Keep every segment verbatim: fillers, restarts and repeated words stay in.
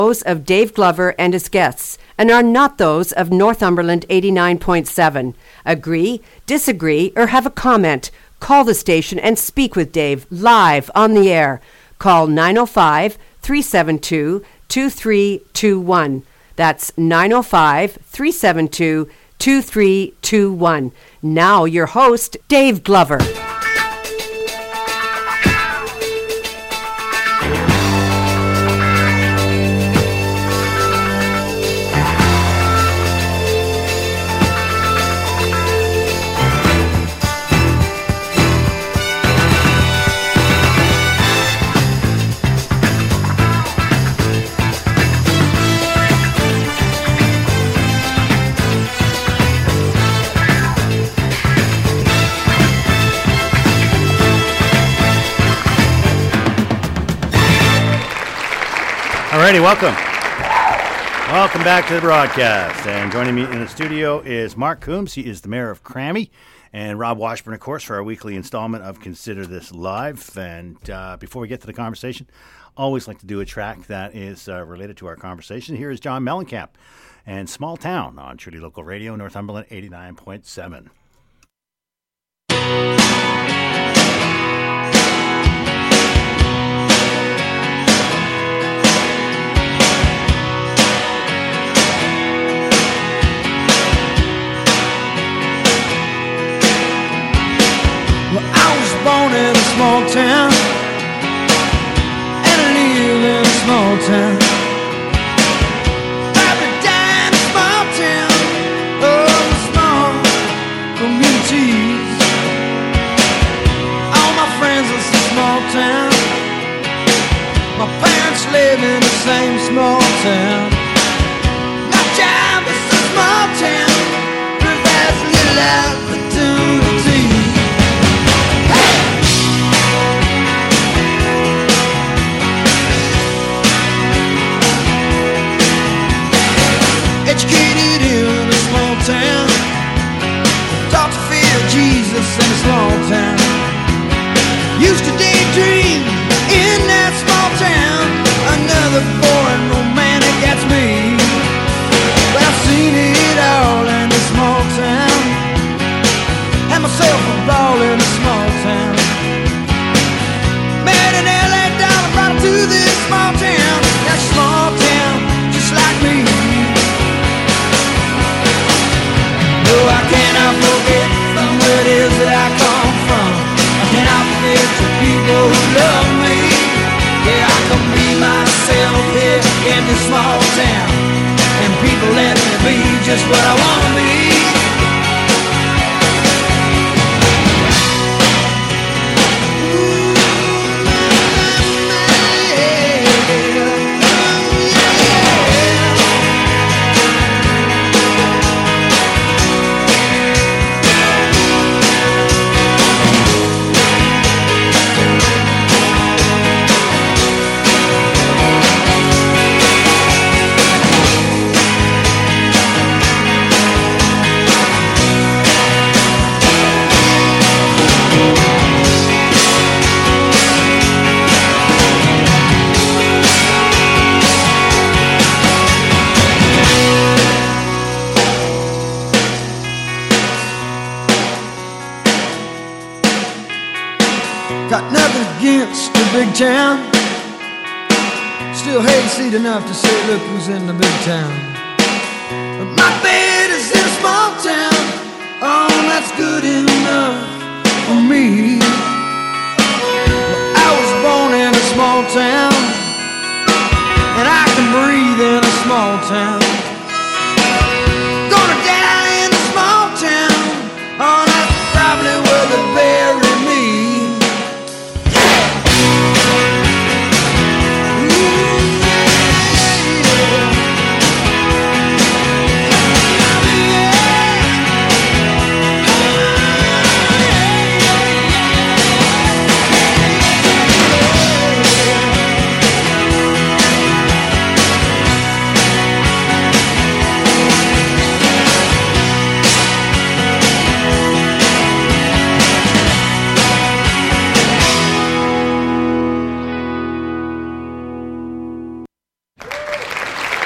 those of Dave Glover and his guests and are not those of Northumberland eighty-nine point seven. Agree, disagree, or have a comment? Call the station and speak with Dave live on the air. Call nine oh five, three seven two, two three two one. That's nine oh five, three seven two, two three two one. Now your host, Dave Glover. Alrighty, welcome. Welcome back to the broadcast. And joining me in the studio is Mark Coombs. He is the mayor of Crammy. And Rob Washburn, of course, for our weekly installment of Consider This Live. And uh, before we get to the conversation, always like to do a track that is uh, related to our conversation. Here is John Mellencamp and Small Town on Truly Local Radio, Northumberland eighty-nine point seven. Born in a small town, and I live in a small town. Happy die in a small town, oh, small communities. All my friends are from small town. My parents live in the same small town. My job is a small town, provides a little opportunity. Educated in a small town, taught to fear Jesus in a small town. Used to daydream in that small town. Another boring romantic, that's me. But I've seen it all in a small town. Had myself a ball in a small town. Met an L A dollar, brought her to this small town. That small town, just like me. No, I cannot forget from where it is that I come from. I cannot forget the people who love me. Yeah, I can be myself here in this small town, and people let me be just what I want to be. Got nothing against the big town. Still hayseed enough to say, look who's in the big town. But my bed is in a small town. Oh, that's good enough for me. Well, I was born in a small town, and I can breathe in a small town. Gonna die in a small town. Oh, that's probably where they bury me.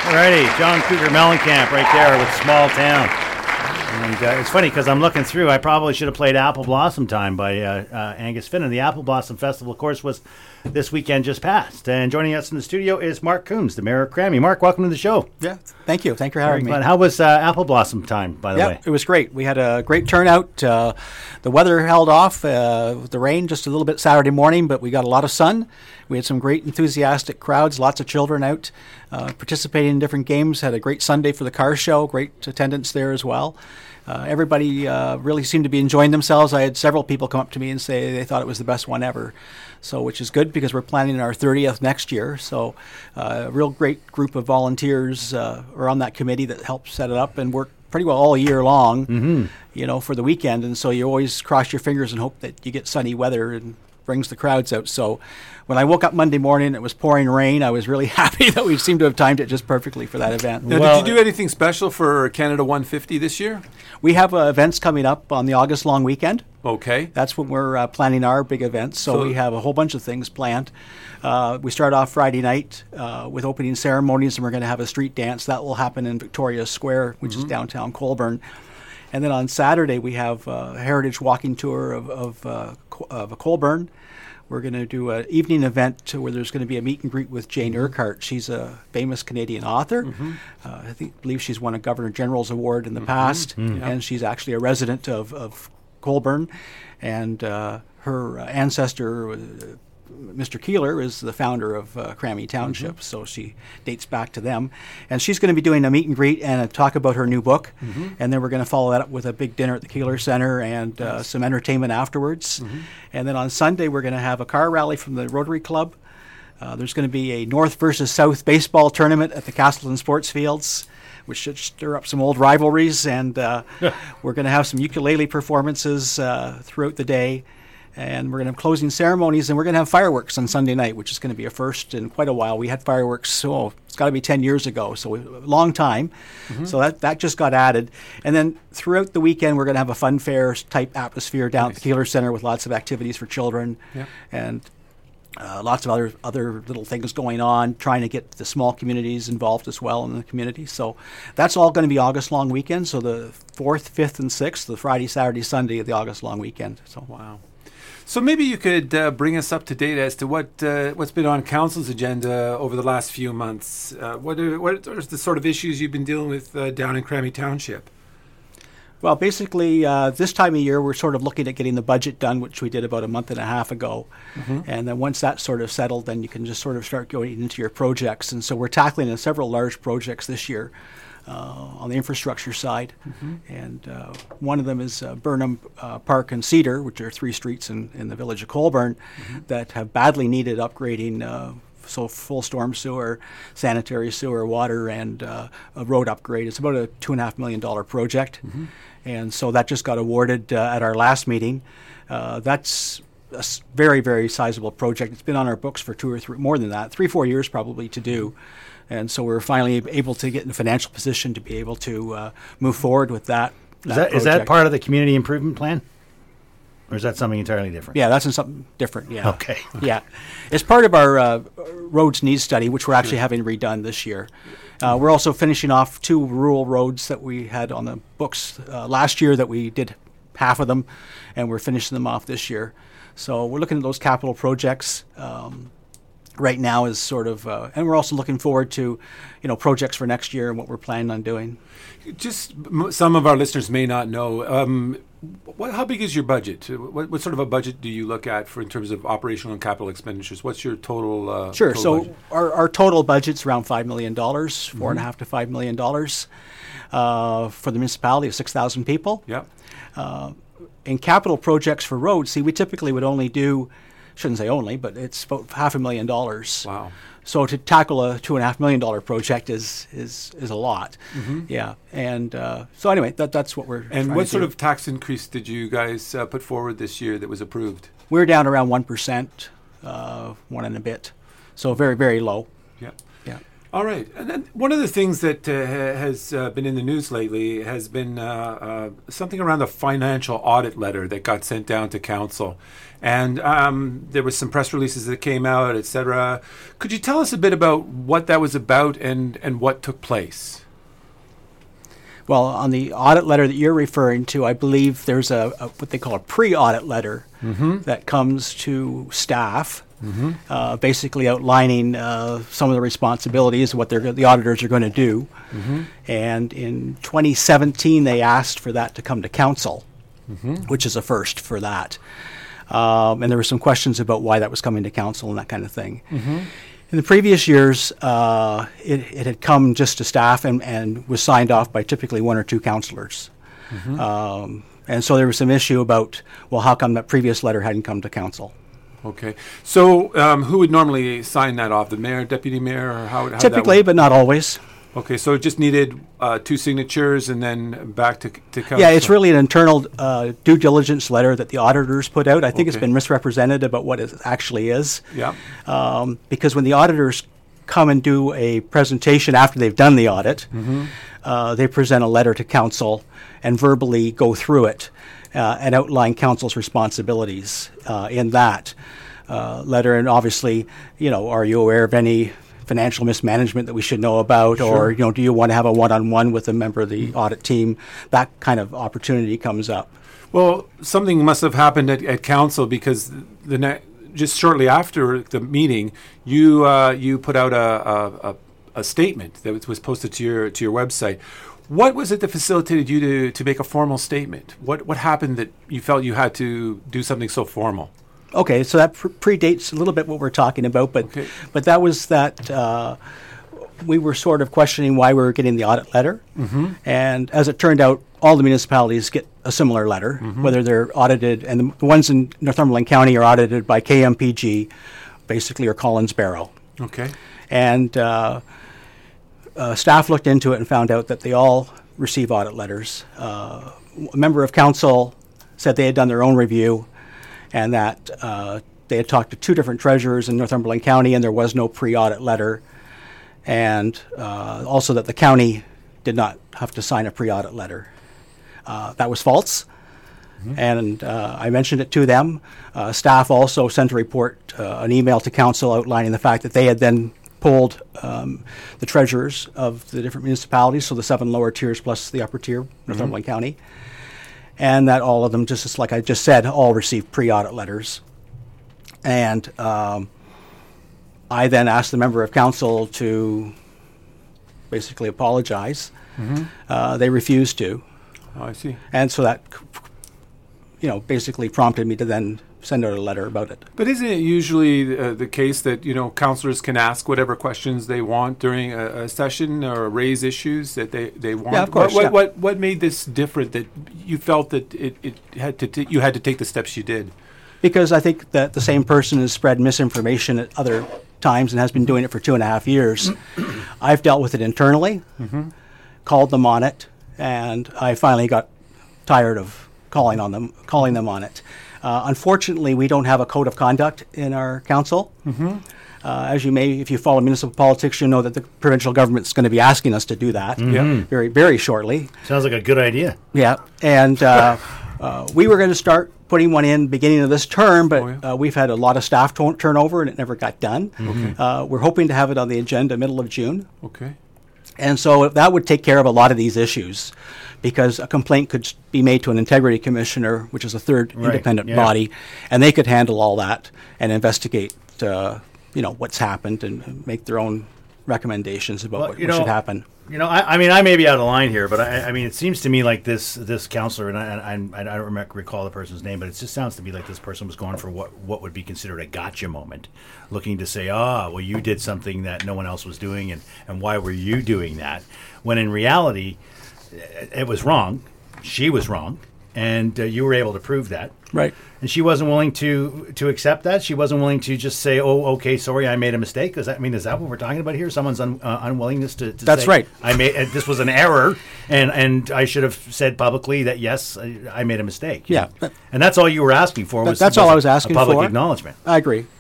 Alrighty, John Cougar Mellencamp right there with Small Town. And uh, it's funny because I'm looking through. I probably should have played Apple Blossom Time by uh, uh, Angus Finn. And the Apple Blossom Festival, of course, was this weekend just passed. And joining us in the studio is Mark Coombs, the mayor of Crammy. Mark, welcome to the show. Yeah, thank you. Thank you for having Very me. glad. How was uh, Apple Blossom Time, by the yeah, way? it was great. We had a great turnout. Uh, the weather held off uh, with the rain just a little bit Saturday morning, but we got a lot of sun. We had some great enthusiastic crowds, lots of children out uh, participating in different games. Had a great Sunday for the car show, great attendance there as well. Uh, everybody uh, really seemed to be enjoying themselves. I had several people come up to me and say they thought it was the best one ever, so which is good because we're planning our thirtieth next year. So uh, a real great group of volunteers uh, are on that committee that helped set it up and work pretty well all year long, mm-hmm. you know, for the weekend. And so you always cross your fingers and hope that you get sunny weather and brings the crowds out. So when I woke up Monday morning, it was pouring rain. I was really happy that we seemed to have timed it just perfectly for that event. Now, Well, did you do anything special for Canada one fifty this year? We have uh, events coming up on the August long weekend. Okay. That's when we're uh, planning our big events. So, So- we have a whole bunch of things planned. Uh, we start off Friday night uh, with opening ceremonies, and we're going to have a street dance. That will happen in Victoria Square, which is downtown Colborne. And then on Saturday, we have a heritage walking tour of, of, uh, Co- of Colborne. We're going to do an evening event where there's going to be a meet and greet with Jane Urquhart. She's a famous Canadian author. Uh, I think believe she's won a Governor General's Award in the past, and she's actually a resident of, of Colborne. And uh, her uh, ancestor, uh, Mister Keeler, is the founder of uh, Crammy Township, so she dates back to them. And she's going to be doing a meet and greet and a talk about her new book. And then we're going to follow that up with a big dinner at the Keeler Center and uh, some entertainment afterwards. And then on Sunday, we're going to have a car rally from the Rotary Club. Uh, there's going to be a North versus South baseball tournament at the Castleton Sports Fields, which should stir up some old rivalries. And uh, we're going to have some ukulele performances uh, throughout the day. And we're going to have closing ceremonies, and we're going to have fireworks on Sunday night, which is going to be a first in quite a while. We had fireworks, oh, it's got to be ten years ago, so a long time. Mm-hmm. So that, that just got added. And then throughout the weekend, we're going to have a fun fair-type atmosphere down nice. At the Keeler Center with lots of activities for children yep. and uh, lots of other, other little things going on, trying to get the small communities involved as well in the community. So that's all going to be August long weekend, so the fourth, fifth, and sixth, the Friday, Saturday, Sunday of the August long weekend. So wow. So maybe you could uh, bring us up to date as to what uh, what's been on council's agenda over the last few months. Uh, what are what are the sort of issues you've been dealing with uh, down in Crammy Township? Well, basically, uh, this time of year, we're sort of looking at getting the budget done, which we did about a month and a half ago. Mm-hmm. And then once that's sort of settled, then you can just sort of start going into your projects. And so we're tackling several large projects this year. Uh, on the infrastructure side, mm-hmm. and uh, one of them is uh, Burnham uh, Park and Cedar, which are three streets in, in the village of Colborne mm-hmm. that have badly needed upgrading, uh, so full storm sewer, sanitary sewer, water, and uh, a road upgrade. It's about a two and a half million dollar project, mm-hmm. and so that just got awarded uh, at our last meeting. Uh, that's a very, very sizable project. It's been on our books for two or three, more than that, three, four years probably to do. And so we're finally able to get in a financial position to be able to uh, move forward with that. that is, that is that part of the community improvement plan? Or is that something entirely different? Yeah, that's something different, yeah. Okay. Yeah. It's part of our uh, roads needs study, which we're actually having redone this year. Uh, we're also finishing off two rural roads that we had on the books uh, last year that we did half of them, and we're finishing them off this year. So we're looking at those capital projects. Um, right now is sort of, uh, and we're also looking forward to, you know, projects for next year and what we're planning on doing. Just m- some of our listeners may not know, um, what, how big is your budget? What, what sort of a budget do you look at for in terms of operational and capital expenditures? What's your total? Uh, sure. Total so budget? our, our total budget's around five million dollars, four mm-hmm. and a half to five million dollars uh, for the municipality of six thousand people. Yeah. Uh, in capital projects for roads, see, we typically would only do. Shouldn't say only, but it's about half a million dollars. Wow. So to tackle a two and a half million dollar project is is is a lot. Mm-hmm. Yeah. And uh, so anyway, that that's what we're And what sort do. of tax increase did you guys uh, put forward this year that was approved? We're down around one percent, uh, one and a bit. So very, very low. Yeah. Yeah. All right. And then one of the things that uh, ha- has uh, been in the news lately has been uh, uh, something around the financial audit letter that got sent down to council. And um, there was some press releases that came out, et cetera. Could you tell us a bit about what that was about and, and what took place? Well, on the audit letter that you're referring to, I believe there's a, a what they call a pre-audit letter Mm-hmm. that comes to staff, Mm-hmm. uh, basically outlining uh, some of the responsibilities, what they're, the auditors are going to do. Mm-hmm. And in twenty seventeen, they asked for that to come to council, Mm-hmm. which is a first for that. Um, and there were some questions about why that was coming to council and that kind of thing. Mm-hmm. In the previous years, uh, it, it had come just to staff and, and was signed off by typically one or two councillors. Mm-hmm. Um, and so there was some issue about, well, how come that previous letter hadn't come to council? Okay. So um, who would normally sign that off? The mayor, deputy mayor, or how? how Typically, but not always. Okay, so it just needed uh, two signatures and then back to to council. Yeah, it's really an internal uh, due diligence letter that the auditors put out. I think it's Okay. been misrepresented about what it actually is. Yeah. Um, because when the auditors come and do a presentation after they've done the audit, Mm-hmm. uh, they present a letter to council and verbally go through it uh, and outline council's responsibilities uh, in that uh, letter. And obviously, you know, are you aware of any financial mismanagement that we should know about, or Sure. you know, do you want to have a one-on-one with a member of the audit team? That kind of opportunity comes up. Well, something must have happened at, at council because the ne- just shortly after the meeting, you uh, you put out a, a, a, a statement that was, was posted to your to your website. What was it that facilitated you to, to make a formal statement? What what happened that you felt you had to do something so formal? Okay, so that pre- predates a little bit what we're talking about, but Okay. but that was that uh, we were sort of questioning why we were getting the audit letter, Mm-hmm. and as it turned out, all the municipalities get a similar letter, Mm-hmm. whether they're audited, and the, the ones in Northumberland County are audited by K M P G, basically, or Collins Barrow, Okay. and uh, uh, staff looked into it and found out that they all receive audit letters. Uh, a member of council said they had done their own review, and that uh, they had talked to two different treasurers in Northumberland County, and there was no pre-audit letter, and uh, also that the county did not have to sign a pre-audit letter. Uh, that was false, and uh, I mentioned it to them. Uh, staff also sent a report, uh, an email to council outlining the fact that they had then polled um, the treasurers of the different municipalities, so the seven lower tiers plus the upper tier, Northumberland County, and that all of them, just as like I just said, all received pre-audit letters. And um, I then asked the member of council to basically apologize. Uh, they refused to. Oh, I see. And so that, you know, basically prompted me to then send out a letter about it. But isn't it usually uh, the case that, you know, councillors can ask whatever questions they want during a, a session or raise issues that they, they want? Yeah, of course, What, yeah. what, what, what made this different that you felt that it, it had to t- you had to take the steps you did? Because I think that the same person has spread misinformation at other times and has been doing it for two and a half years. I've dealt with it internally, called them on it, and I finally got tired of calling on them, calling them on it. Uh, unfortunately, we don't have a code of conduct in our council. Uh, as you may, if you follow municipal politics, you know that the provincial government's going to be asking us to do that Yeah. very, very shortly. Sounds like a good idea. Yeah, and uh, uh, we were going to start putting one in beginning of this term, but Oh, yeah. uh, we've had a lot of staff to- turnover and it never got done. Uh, we're hoping to have it on the agenda middle of June. Okay. And so that would take care of a lot of these issues, because a complaint could s- be made to an integrity commissioner, which is a third Right, independent yeah. body, and they could handle all that and investigate, uh, you know, what's happened and make their own recommendations about Well, what, you what should know, happen. You know, I, I mean, I may be out of line here, but I, I mean, it seems to me like this this counselor, and I, I, I don't rem- recall the person's name, but it just sounds to me like this person was going for what, what would be considered a gotcha moment, looking to say, ah, well, you did something that no one else was doing, and, and why were you doing that? When in reality, it, it was wrong. She was wrong, and uh, you were able to prove that. Right. And she wasn't willing to to accept that. She wasn't willing to just say, "Oh, okay, sorry, I made a mistake." Does that I mean is that what we're talking about here? Someone's un, uh, unwillingness to, to That's say, right. I made uh, this was an error, and and I should have said publicly that yes, I, I made a mistake. Yeah, but- and that's all you were asking for. That- Was that's was all a- I was asking a public for. acknowledgement. I agree. Yeah.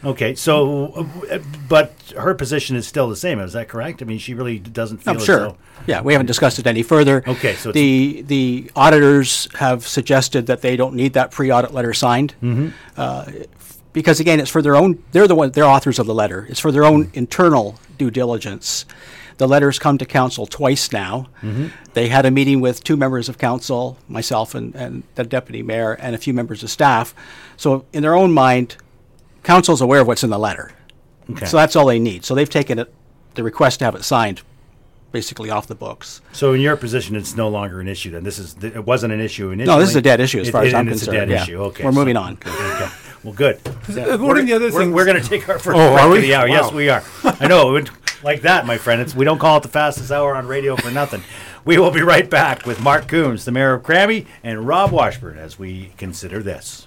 Okay, so, uh, but her position is still the same. Is that correct? I mean, she really doesn't feel I'm as sure. though... Yeah, we haven't discussed it any further. Okay, so it's- the the auditors have suggested that they don't need that pre-audit letter signed, Mm-hmm. uh, because again, it's for their own. They're the one. They're authors of the letter. It's for their own internal due diligence. The letters come to council twice now. Mm-hmm. They had a meeting with two members of council, myself and, and the deputy mayor, and a few members of staff. So in their own mind, council's aware of what's in the letter. Okay. So that's all they need. So they've taken it, the request to have it signed, basically off the books. So in your position, it's no longer an issue then? This is, it wasn't an issue initially? No, this is a dead issue as It- far as it- I'm and it's concerned. a dead Yeah. issue, okay. We're so- moving on. Okay. Well, good. Uh, one of the other we're, things- We're going to take our first Oh, break are of we? the hour. Yes, Wow. we are. I know. It would, like that, my friend. It's, we don't call it the fastest hour on radio for nothing. We will be right back with Mark Coombs, the mayor of Crammy, and Rob Washburn as we consider this.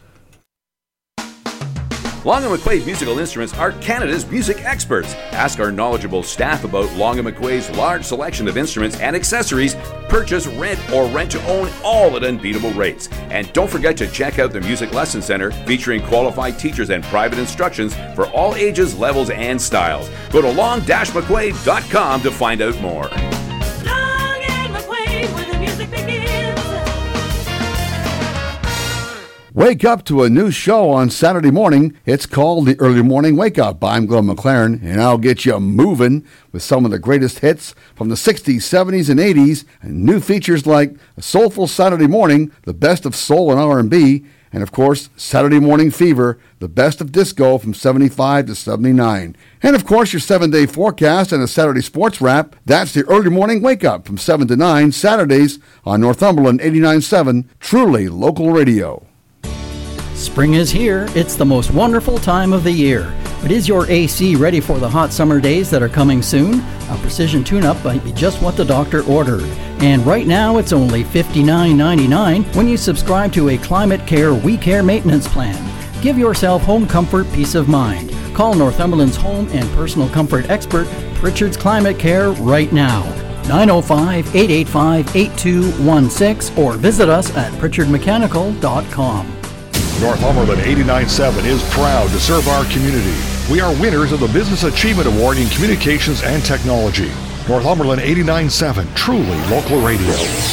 Long and McQuaid Musical Instruments are Canada's music experts. Ask our knowledgeable staff about Long and McQuaid's large selection of instruments and accessories. Purchase, rent, or rent to own, all at unbeatable rates. And don't forget to check out the Music Lesson Center, featuring qualified teachers and private instructions for all ages, levels, and styles. Go to long dash mcquaid dot com to find out more. Long and McQuaid, where the music begins. Wake up to a new show on Saturday morning. It's called the Early Morning Wake Up. I'm Glenn McLaren, and I'll get you moving with some of the greatest hits from the sixties, seventies, and eighties, and new features like a Soulful Saturday Morning, the best of soul and R and B, and of course, Saturday Morning Fever, the best of disco from seventy-five to seventy-nine. And of course, your seven-day forecast and a Saturday sports wrap. That's the Early Morning Wake Up from seven to nine, Saturdays on Northumberland eighty-nine point seven, truly local radio. Spring is here. It's the most wonderful time of the year. But is your A C ready for the hot summer days that are coming soon? A precision tune-up might be just what the doctor ordered. And right now it's only fifty-nine ninety-nine when you subscribe to a Climate Care We Care maintenance plan. Give yourself home comfort, peace of mind. Call Northumberland's home and personal comfort expert, Pritchard's Climate Care, right now. nine oh five, eight eight five, eight two one six or visit us at pritchard mechanical dot com. Northumberland eighty-nine point seven is proud to serve our community. We are winners of the Business Achievement Award in Communications and Technology. Northumberland eighty-nine point seven, truly local radio.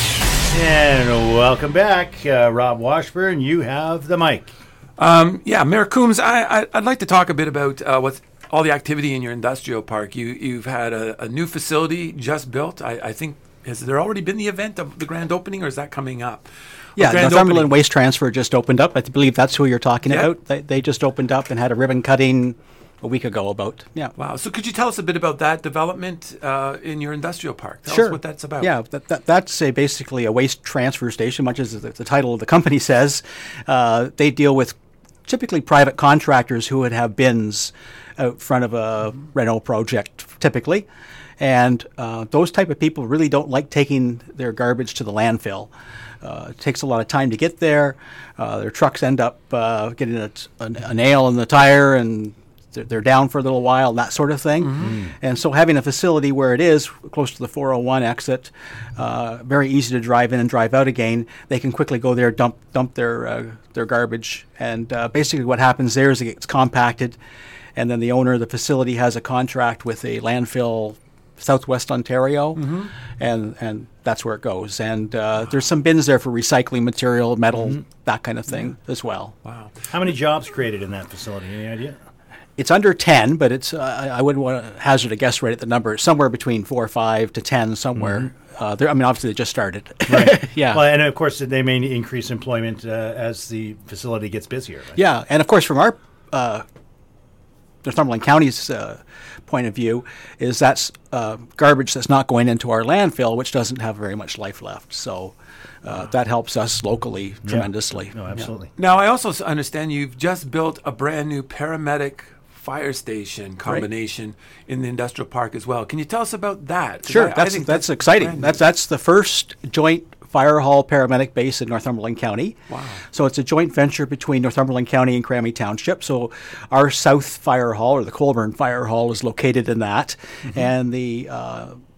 And welcome back. Uh, Rob Washburn, you have the mic. Um, yeah, Mayor Coombs, I, I, I'd like to talk a bit about uh, what's all the activity in your industrial park. You, you've had a, a new facility just built. I, I think, has there already been the event of the grand opening, or is that coming up? Yeah, Grand Northumberland opening. Waste Transfer just opened up. I believe that's who you're talking Yeah. about. They, they just opened up and had a ribbon cutting a week ago about, yeah. Wow. So could you tell us a bit about that development uh, in your industrial park? Tell Sure. us what that's about. Yeah, that, that, that's a, basically a waste transfer station, much as the, the title of the company says. Uh, they deal with typically private contractors who would have bins out front of a Renault project, typically. And uh, those type of people really don't like taking their garbage to the landfill. Uh, it takes a lot of time to get there. Uh, their trucks end up uh, getting a, a, a nail in the tire, and they're, they're down for a little while, that sort of thing. Mm-hmm. And so having a facility where it is close to the four oh one exit, uh, very easy to drive in and drive out again, they can quickly go there, dump dump their uh, their garbage. And uh, basically what happens there is it gets compacted, and then the owner of the facility has a contract with a landfill Southwest Ontario, mm-hmm. and and that's where it goes. And uh, there's some bins there for recycling material, metal, mm-hmm. that kind of thing yeah. as well. Wow. How many jobs created in that facility? Any idea? It's under ten, but it's uh, I wouldn't want to hazard a guess right at the number. It's somewhere between four or five to ten somewhere. Mm-hmm. Uh, I mean, obviously they just started. Right. yeah. Well, and of course they may increase employment uh, as the facility gets busier. Right? Yeah, and of course from our uh, Northumberland County's uh, point of view is that's uh, garbage that's not going into our landfill, which doesn't have very much life left. So uh, that helps us locally yeah. tremendously. No, absolutely. Yeah. Now, I also s- understand you've just built a brand new paramedic fire station combination right. in the industrial park as well. Can you tell us about that? Sure, I, that's, I think that's, that's exciting. That's that's the first joint fire hall paramedic base in Northumberland County. Wow. So it's a joint venture between Northumberland County and Crammy Township. So our South Fire Hall, or the Colborne Fire Hall, is located in that. Mm-hmm. And the uh,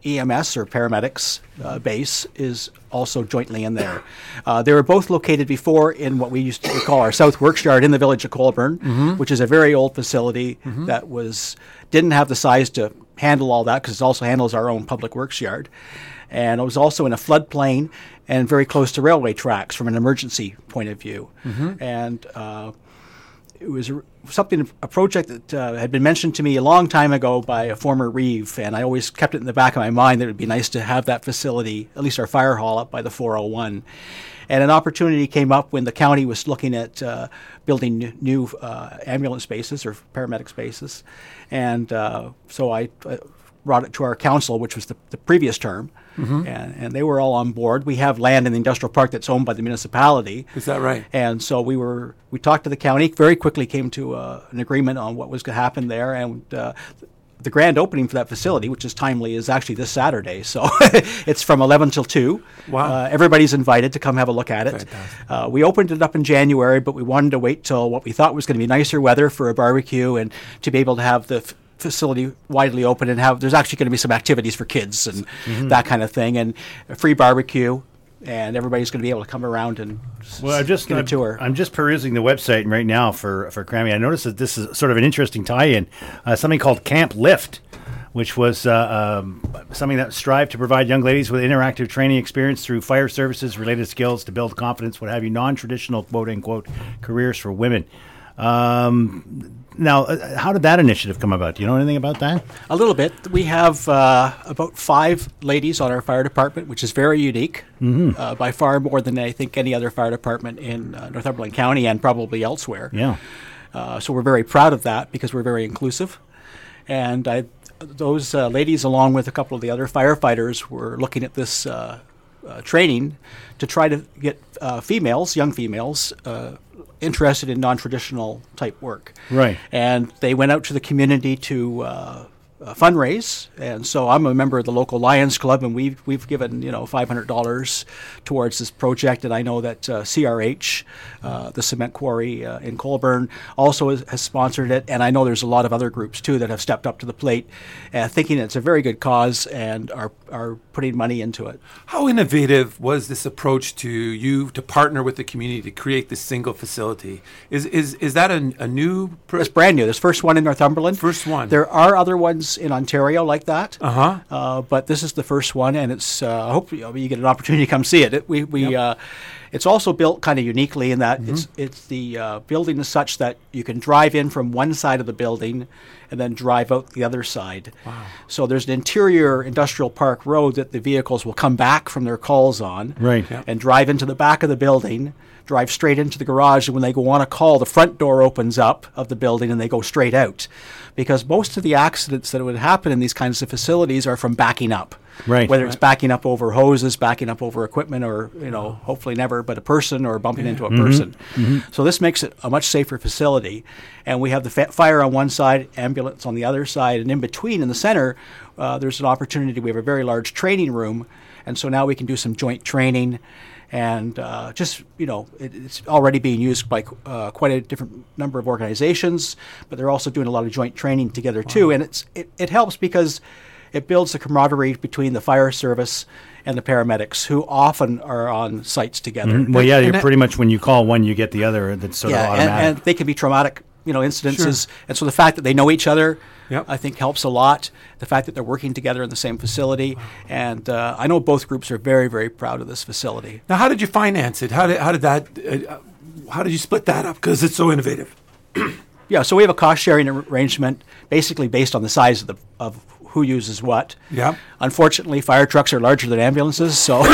E M S or paramedics uh, base is also jointly in there. Uh, they were both located before in what we used to call our South Works Yard in the village of Colborne, mm-hmm. which is a very old facility mm-hmm. that was didn't have the size to handle all that because it also handles our own public works yard. And it was also in a floodplain and very close to railway tracks from an emergency point of view. Mm-hmm. And uh, it was a, something, a project that uh, had been mentioned to me a long time ago by a former Reeve, and I always kept it in the back of my mind that it would be nice to have that facility, at least our fire hall, up by the four oh one. And an opportunity came up when the county was looking at uh, building n- new uh, ambulance spaces or paramedic spaces. And uh, so I uh, brought it to our council, which was the, the previous term, mm-hmm. and, and they were all on board. We have land in the industrial park that's owned by the municipality. Is that right? And so we were we talked to the county, very quickly came to uh, an agreement on what was going to happen there, and uh, the grand opening for that facility, which is timely, is actually this Saturday. So it's from eleven till two. Wow. Uh, everybody's invited to come have a look at it. Uh, we opened it up in January, but we wanted to wait till what we thought was going to be nicer weather for a barbecue and to be able to have the f- facility widely open and have, there's actually going to be some activities for kids and mm-hmm. that kind of thing, and a free barbecue. And everybody's going to be able to come around and well, I just get a I'm, tour. I'm just perusing the website right now for for Crammy. I noticed that this is sort of an interesting tie-in. Uh, something called Camp Lift, which was uh, um, something that strived to provide young ladies with interactive training experience through fire services, related skills to build confidence, what have you, non-traditional quote-unquote careers for women. Um, now, uh, how did that initiative come about? Do you know anything about that? A little bit. We have uh, about five ladies on our fire department, which is very unique, mm-hmm. uh, by far more than I think any other fire department in uh, Northumberland County and probably elsewhere. Yeah. Uh, so we're very proud of that because we're very inclusive. And I, those uh, ladies, along with a couple of the other firefighters, were looking at this uh, uh, training to try to get uh, females, young females, uh, interested in non-traditional type work. Right. And they went out to the community to uh, uh, fundraise. And so I'm a member of the local Lions Club, and we've, we've given, you know, five hundred dollars towards this project. And I know that uh, C R H, uh, the cement quarry uh, in Colborne, also has, has sponsored it. And I know there's a lot of other groups, too, that have stepped up to the plate, uh, thinking it's a very good cause and are, are putting money into it. How innovative was this approach to you to partner with the community to create this single facility? Is is is that a, a new? Pr- it's brand new. This first one in Northumberland. First one. There are other ones in Ontario like that. Uh-huh. Uh, but this is the first one, and it's. Uh, I hope you, know, you get an opportunity to come see it. it we we. Yep. Uh, it's also built kind of uniquely in that mm-hmm. it's it's the uh, building is such that you can drive in from one side of the building and then drive out the other side. Wow. So there's an interior industrial park road that the vehicles will come back from their calls on, right, yep. and drive into the back of the building, drive straight into the garage, and when they go on a call, the front door opens up of the building and they go straight out. Because most of the accidents that would happen in these kinds of facilities are from backing up. Right. Whether right. it's backing up over hoses, backing up over equipment, or, you know, hopefully never, but a person, or bumping yeah. into a mm-hmm. person. Mm-hmm. So this makes it a much safer facility. And we have the fa- fire on one side, ambulance on the other side, and in between, in the center, uh, there's an opportunity. We have a very large training room, and so now we can do some joint training. And uh, just, you know, it, it's already being used by uh, quite a different number of organizations, but they're also doing a lot of joint training together, wow. too. And it's it, it helps because it builds the camaraderie between the fire service and the paramedics, who often are on sites together. Mm-hmm. Well, yeah, you're pretty much, when you call one, you get the other. That's sort yeah, of automatic. And, and they can be traumatic, you know, incidences. Sure. And so the fact that they know each other, yep. I think, helps a lot. The fact that they're working together in the same facility. Wow. And uh, I know both groups are very, very proud of this facility. Now, how did you finance it? How did, how did that, uh, how did you split that up? Because it's so innovative. Yeah, so we have a cost-sharing arrangement basically based on the size of the of who uses what. Yeah. Unfortunately, fire trucks are larger than ambulances, so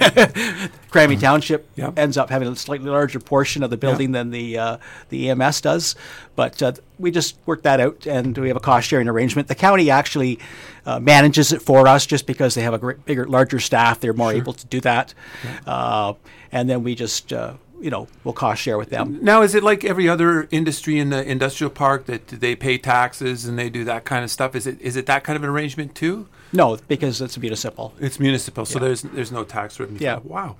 Crammy Township yep. ends up having a slightly larger portion of the building yep. than the uh, the E M S does. But uh, we just worked that out, and we have a cost-sharing arrangement. The county actually uh, manages it for us just because they have a great, bigger, larger staff. They're more sure. able to do that. Yep. Uh, and then we just... Uh, you know, we'll cost share with them. Now, is it like every other industry in the industrial park that they pay taxes and they do that kind of stuff? Is it is it that kind of an arrangement too? No, because it's municipal. It's municipal, so yeah. there's there's no tax revenue. Yeah. Wow.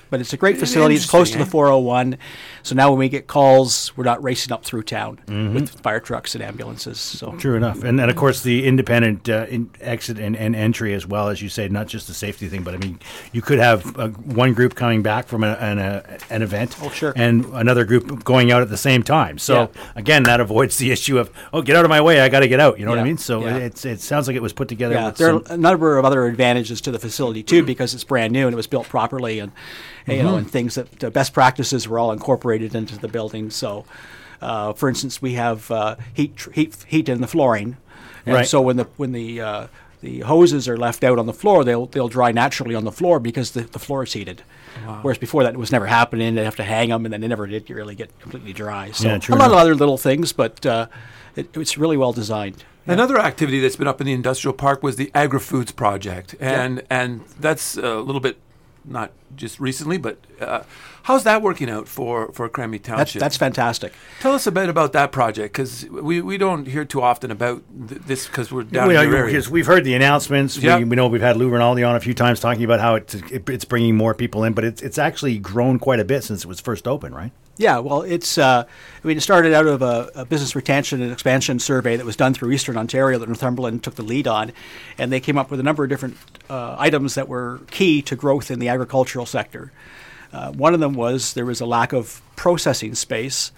But it's a great facility. It's close to the four oh one. So now when we get calls, we're not racing up through town Mhm. with fire trucks and ambulances. So True enough. And then, of course, the independent uh, in exit and, and entry as well, as you say, not just the safety thing, but I mean, you could have uh, one group coming back from a, an, a, an event Oh, sure. and another group going out at the same time. So, Yeah. again, that avoids the issue of, oh, get out of my way, I got to get out. You know what I Yeah. mean? So Yeah. it's, it sounds like it was put together yeah, with there some... are a number of other advantages to the facility too, because it's brand new and it was built properly, and you know, Mhm. and things that uh, best practices were all incorporated into the building. So, uh, for instance, we have uh, heat tr- heat heat in the flooring, and Right. so when the when the uh, the hoses are left out on the floor, they'll they'll dry naturally on the floor because the, the floor is heated. Wow. Whereas before that, it was never happening. They'd have to hang them, and then they never did really get completely dry. So Yeah, a true lot of enough. other little things, but uh, it, it's really well designed. Another activity that's been up in the industrial park was the Agri-Foods project, and and that's a little bit not just recently, but uh, how's that working out for for Cranby That's, Township? that's fantastic. Tell us a bit about that project, because we, we don't hear too often about th- this because we're down we, in know, your area. because we've heard the announcements. Yeah. We, we know we've had Lou Rinaldi on a few times talking about how it's, it, it's bringing more people in, but it's, it's actually grown quite a bit since it was first open, right? Yeah, well, it's. Uh, I mean, it started out of a, a business retention and expansion survey that was done through Eastern Ontario that Northumberland took the lead on, and they came up with a number of different uh, items that were key to growth in the agricultural sector. Uh, one of them was there was a lack of processing space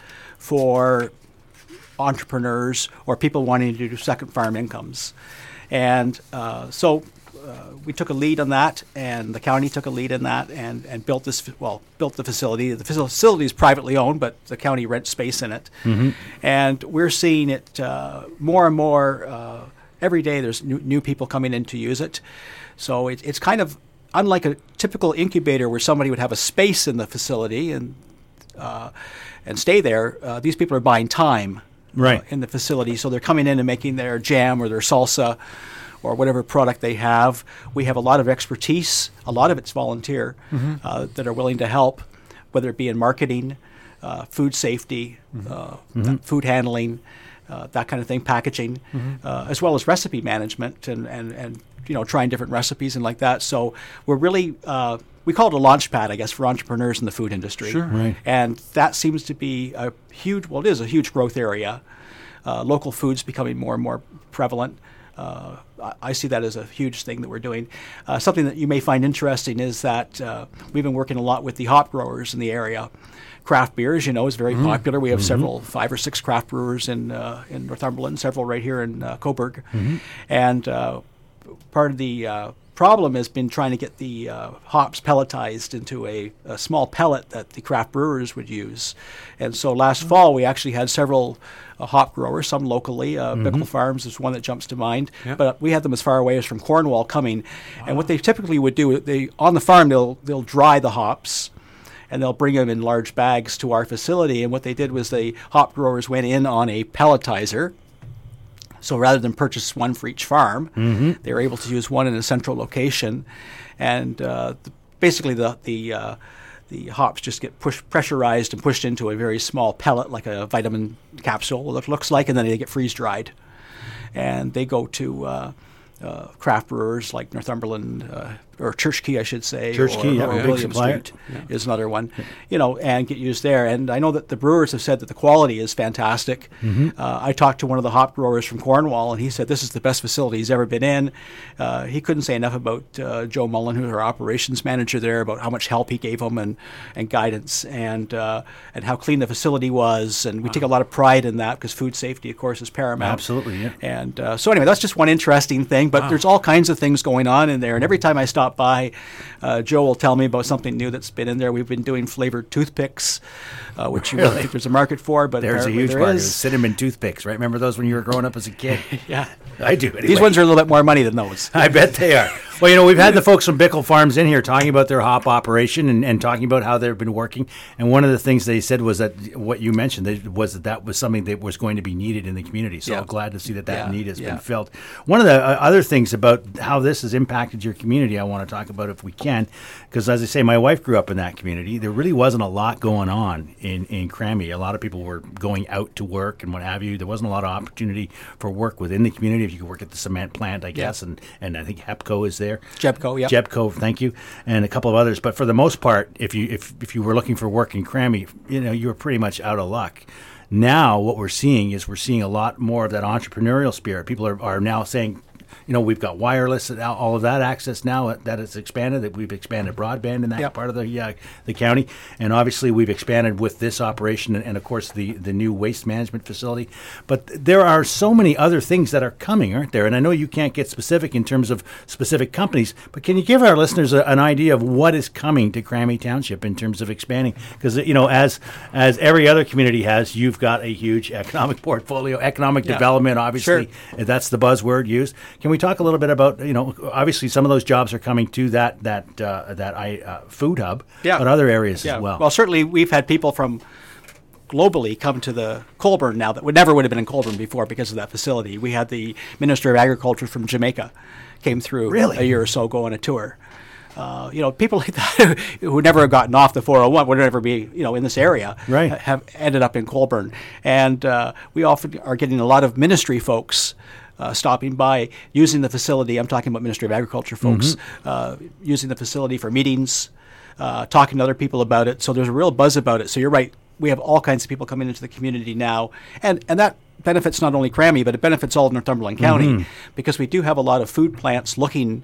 for entrepreneurs or people wanting to do second farm incomes, and uh, so. Uh, we took a lead on that, and the county took a lead in that, and, and built this. Well, built the facility. The facility is privately owned, but the county rents space in it, Mhm. and we're seeing it uh, more and more uh, every day. There's new, new people coming in to use it, so it, it's kind of unlike a typical incubator where somebody would have a space in the facility and uh, and stay there. Uh, these people are buying time Right. uh, in the facility, so they're coming in and making their jam or their salsa or whatever product they have. We have a lot of expertise, a lot of it's volunteer, Mhm. uh, that are willing to help, whether it be in marketing, uh, food safety, uh, Mhm. th- food handling, uh, that kind of thing, packaging, Mhm. uh, as well as recipe management and, and, and you know, trying different recipes and like that. So we're really, uh, we call it a launch pad, I guess, for entrepreneurs in the food industry. Sure. Right. And that seems to be a huge, well, it is a huge growth area. Uh, local foods becoming more and more prevalent. Uh, I, I see that as a huge thing that we're doing. Uh, something that you may find interesting is that uh, we've been working a lot with the hop growers in the area. Craft beer, as you know, is very Mhm. popular. We have Mhm. several, five or six craft brewers in uh, in Northumberland, several right here in uh, Coburg. Mhm. And uh, part of the uh, problem has been trying to get the uh, hops pelletized into a, a small pellet that the craft brewers would use. And so last fall we actually had several uh, hop growers, some locally. Uh, Mhm. Bickle Farms is one that jumps to mind. Yeah. But we had them as far away as from Cornwall coming. And what they typically would do, they on the farm they'll they'll dry the hops, and they'll bring them in large bags to our facility. And what they did was the hop growers went in on a pelletizer. So rather than purchase one for each farm, Mhm. they were able to use one in a central location, and uh, the, basically the the uh, the hops just get pushed, pressurized and pushed into a very small pellet, like a vitamin capsule. It looks like, and then they get freeze dried, and they go to uh, uh, craft brewers like Northumberland uh, or Church Key, I should say, Church or, Key, yeah, or big William supplier. Street is another one, you know, and get used there. And I know that the brewers have said that the quality is fantastic. Mhm. Uh, I talked to one of the hop growers from Cornwall, and he said this is the best facility he's ever been in. Uh, he couldn't say enough about uh, Joe Mullen, who's our operations manager there, about how much help he gave him and, and guidance, and uh, and how clean the facility was. And we take a lot of pride in that because food safety, of course, is paramount. Absolutely, yeah. And uh, so anyway, that's just one interesting thing. But Wow. there's all kinds of things going on in there. And every time I stop by, uh, Joe will tell me about something new that's been in there. We've been doing flavored toothpicks, uh, which you don't Really? think there's a market for, but There's a apparently huge there market. is. Cinnamon toothpicks, right? Remember those when you were growing up as a kid? Yeah. I do. Anyway. These ones are a little bit more money than those. I bet they are. Well, you know, we've had the folks from Bickle Farms in here talking about their hop operation and, and talking about how they've been working. And one of the things they said was that what you mentioned they, was that that was something that was going to be needed in the community. So Yeah. I'm glad to see that that Yeah, need has yeah. been filled. One of the uh, other things about how this has impacted your community I want to talk about if we can, because as I say, my wife grew up in that community. There really wasn't a lot going on in, in Cranby. A lot of people were going out to work and what have you. There wasn't a lot of opportunity for work within the community. If you could work at the cement plant, I guess, and, and I think HEPCO is there. there. Jebco, yeah. Jebco, thank you, and a couple of others. But for the most part, if you if if you were looking for work in Crammy, you know, you were pretty much out of luck. Now, what we're seeing is we're seeing a lot more of that entrepreneurial spirit. People are, are now saying, you know, we've got wireless and all of that access now that it's expanded, that we've expanded broadband in that yep. part of the yeah, the county. And obviously we've expanded with this operation and, and, of course, the, the new waste management facility. But there are so many other things that are coming, aren't there? And I know you can't get specific in terms of specific companies, but can you give our listeners a, an idea of what is coming to Crammy Township in terms of expanding? Because, you know, as as every other community has, you've got a huge economic portfolio, economic yeah. development, obviously. Sure. That's the buzzword used. Can we talk a little bit about, you know, obviously some of those jobs are coming to that that uh, that I, uh, food hub, yeah. but other areas yeah. as well. Well, certainly we've had people from globally come to the Colborne now that would never would have been in Colborne before because of that facility. We had the Minister of Agriculture from Jamaica came through really? a year or so ago on a tour. Uh, you know, people like that who never have gotten off the four oh one would never be, you know, in this area, right. have ended up in Colborne. And uh, we often are getting a lot of ministry folks Uh, stopping by, using the facility. I'm talking about Ministry of Agriculture folks, mm-hmm. uh, using the facility for meetings, uh, talking to other people about it. So there's a real buzz about it. So you're right. We have all kinds of people coming into the community now. And, and that benefits not only Crammy, but it benefits all of Northumberland County mm-hmm. because we do have a lot of food plants looking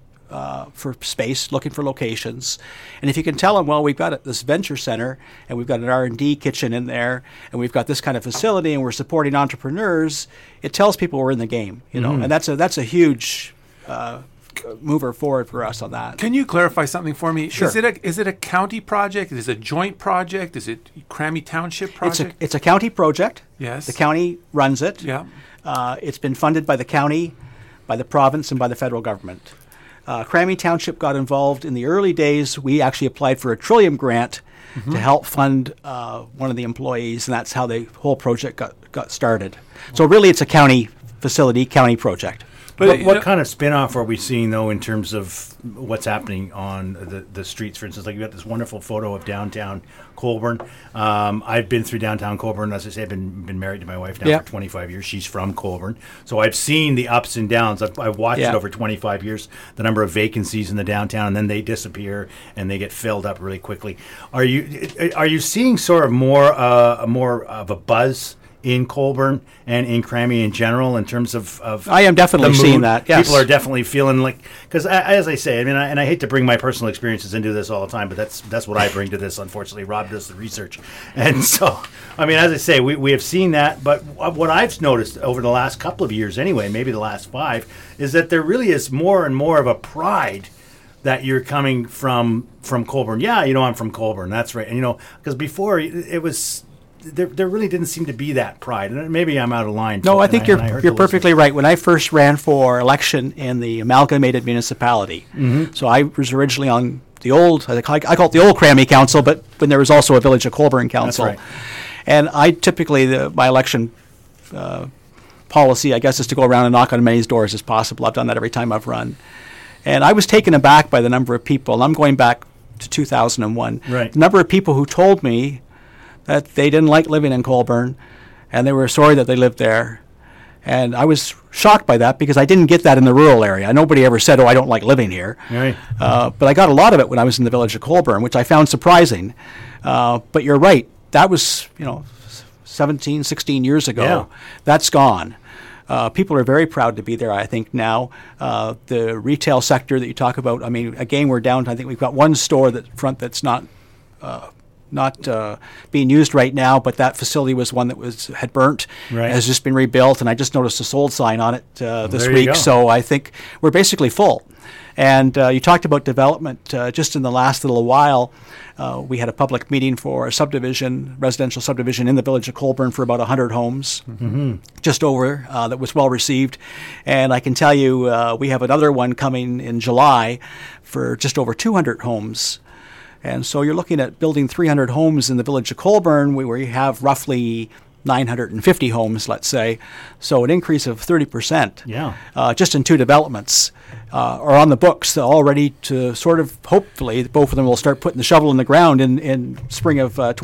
Uh, for space, looking for locations. And if you can tell them, well, we've got this venture center and we've got an R and D kitchen in there and we've got this kind of facility and we're supporting entrepreneurs, it tells people we're in the game, you know, Mm-hmm. and that's a that's a huge uh, mover forward for us on that. Can you clarify something for me? Sure. Is it a is it a county project? Is it a joint project? Is it Crammy Township project? It's a, it's a county project. Yes. The county runs it. Yeah. Uh, it's been funded by the county, by the province, and by the federal government. Uh, Crammy Township got involved in the early days. We actually applied for a Trillium grant mm-hmm. to help fund uh, one of the employees, and that's how the whole project got, got started. So really it's a county facility, county project. But what, what kind of spin-off are we seeing, though, in terms of what's happening on the, the streets? For instance, like you've got this wonderful photo of downtown Colborne. Um, I've been through downtown Colborne. As I say, I've been, been married to my wife now yeah. for twenty-five years. She's from Colborne. So I've seen the ups and downs. I've, I've watched yeah. it over twenty-five years, the number of vacancies in the downtown, and then they disappear and they get filled up really quickly. Are you are you seeing sort of more uh, more of a buzz in Colborne and in Crammy in general in terms of, of I am definitely seeing that, yes. People are definitely feeling like, because as I say, I mean, I, and I hate to bring my personal experiences into this all the time, but that's that's what I bring to this, unfortunately. Rob does the research. And so, I mean, as I say, we, we have seen that, but what I've noticed over the last couple of years anyway, maybe the last five, is that there really is more and more of a pride that you're coming from from Colborne. Yeah, you know, I'm from Colborne, that's right. And, you know, because before it was... There, there really didn't seem to be that pride, and maybe I'm out of line. No, I think I, you're you're perfectly right. When I first ran for election in the amalgamated municipality, mm-hmm. so I was originally on the old, I, I call it the old Crammy Council, but when there was also a Village of Colborne Council, That's right. and I typically the, my election uh, policy, I guess, is to go around and knock on as many doors as possible. I've done that every time I've run, and I was taken aback by the number of people. And I'm going back to two thousand one. Right. The number of people who told me that they didn't like living in Colborne, and they were sorry that they lived there. And I was shocked by that because I didn't get that in the rural area. Nobody ever said, oh, I don't like living here. Right. Uh, but I got a lot of it when I was in the Village of Colborne, which I found surprising. Uh, but you're right. That was, you know, seventeen, sixteen years ago. Yeah. That's gone. Uh, people are very proud to be there, I think, now. Uh, the retail sector that you talk about, I mean, again, we're down to, I think we've got one store that front that's not uh, not uh, being used right now, but that facility was one that was had burnt, right. has just been rebuilt, and I just noticed a sold sign on it uh, this there you week. go. So I think we're basically full. And uh, you talked about development. Uh, just in the last little while, uh, we had a public meeting for a subdivision, residential subdivision in the Village of Colborne for about one hundred homes, mm-hmm. just over, uh, that was well received. And I can tell you uh, we have another one coming in July for just over two hundred homes. And so you're looking at building three hundred homes in the Village of Colborne, where you have roughly nine hundred fifty homes, let's say. So an increase of thirty percent Yeah. uh, just in two developments uh, are on the books, all ready to sort of, hopefully, both of them will start putting the shovel in the ground in, in spring of uh, twenty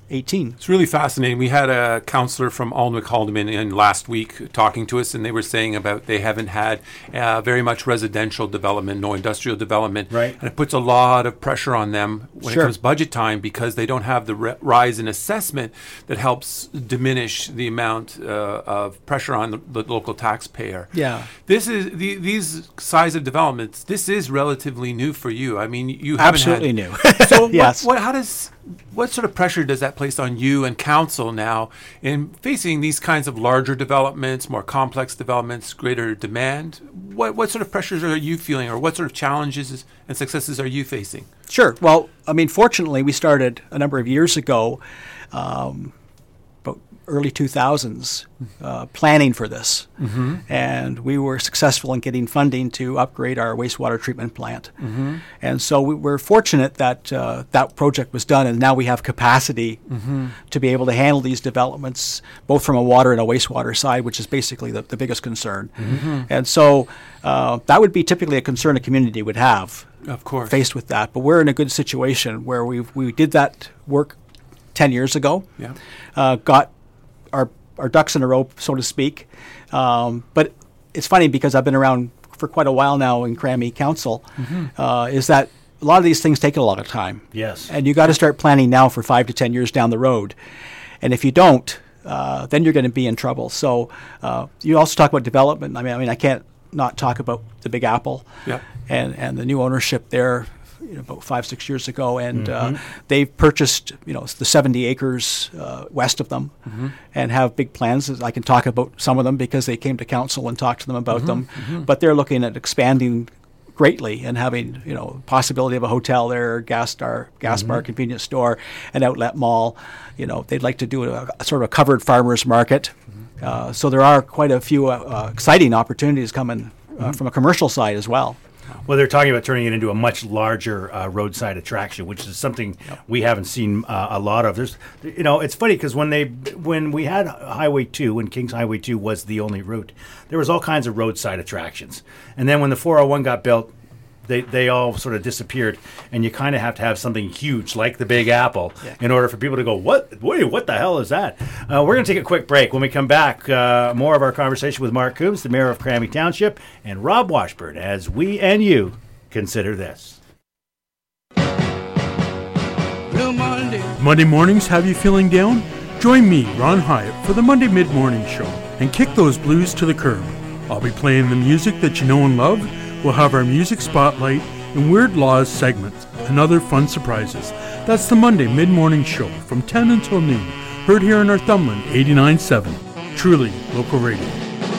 eighteen. It's really fascinating. We had a counselor from Alnwick Haldeman in last week talking to us, and they were saying about they haven't had uh, very much residential development, no industrial development. Right. And it puts a lot of pressure on them when Sure. it comes budget time because they don't have the re- rise in assessment that helps diminish the amount uh, of pressure on the, the local taxpayer. Yeah. This is the, these size of developments. This is relatively new for you. I mean, you haven't Absolutely had, new. So Yes. what, what, how does what sort of pressure does that place on you and council now in facing these kinds of larger developments, more complex developments, greater demand? What what sort of pressures are you feeling, or what sort of challenges and successes are you facing? Sure. Well, I mean, fortunately, we started a number of years ago, um, about early two thousands, uh, planning for this. Mm-hmm. And we were successful in getting funding to upgrade our wastewater treatment plant. Mm-hmm. And so we were fortunate that uh, that project was done, and now we have capacity mm-hmm. to be able to handle these developments, both from a water and a wastewater side, which is basically the, the biggest concern. Mm-hmm. And so uh, that would be typically a concern a community would have. Of course. Faced with that. But we're in a good situation where we we did that work ten years ago. Yeah. Uh, got our our ducks in a row, so to speak. Um, but it's funny because I've been around for quite a while now in Crammy Council, mm-hmm. uh, is that a lot of these things take a lot of time. Yes. And you got to start planning now for five to ten years down the road. And if you don't, uh, then you're going to be in trouble. So uh, you also talk about development. I mean, I mean, I can't not talk about the Big Apple. Yeah. And, and the new ownership there, you know, about five, six years ago. And mm-hmm. uh, they've purchased, you know, the seventy acres uh, west of them mm-hmm. and have big plans. I can talk about some of them because they came to council and talked to them about mm-hmm. them. Mm-hmm. But they're looking at expanding greatly and having, you know, possibility of a hotel there, gas star, gas mm-hmm. bar, convenience store, an outlet mall. You know, they'd like to do a, a sort of a covered farmers market. Mm-hmm. Uh, so there are quite a few uh, uh, exciting opportunities coming uh, mm-hmm. from a commercial side as well. Well, they're talking about turning it into a much larger uh, roadside attraction, which is something yep. we haven't seen uh, a lot of. There's, you know, it's funny because when they when we had Highway two, when Kings Highway two was the only route, there was all kinds of roadside attractions. And then when the four oh one got built, they they all sort of disappeared, and you kind of have to have something huge like the Big Apple yeah. in order for people to go, what? Wait, what the hell is that? Uh, we're going to take a quick break. When we come back, uh, more of our conversation with Mark Coombs, the mayor of Crammy Township, and Rob Washburn, as we and you consider this. Blue Monday. Monday mornings have you feeling down? Join me, Ron Hyatt, for the Monday Mid-Morning Show and kick those blues to the curb. I'll be playing the music that you know and love. We'll have our music spotlight and Weird Laws segments and other fun surprises. That's the Monday Mid-Morning Show from ten until noon. Heard here in Northumberland eighty-nine point seven. Truly local radio.